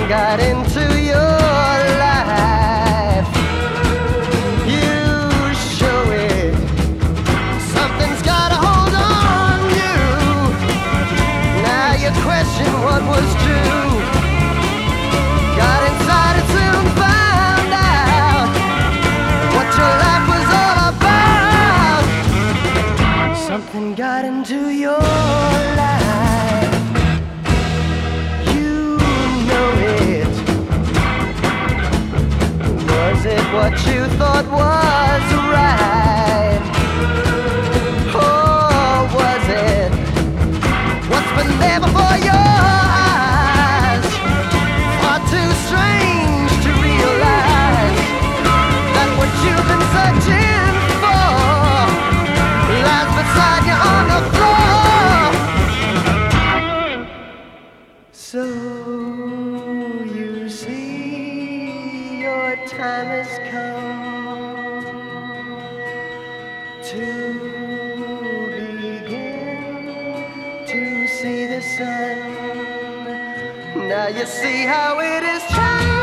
got into your life. You show it. Something's got a hold on you. Now you question what was true. Got inside and soon found out what your life was all about. Something got into your life. You know it. Was it what you thought was right? Or was it what's been there before your eyes? Far too strange to realize that what you've been searching for lies beside you on the floor. So you see, your time has come to begin to see the sun. Now you see how it is changed.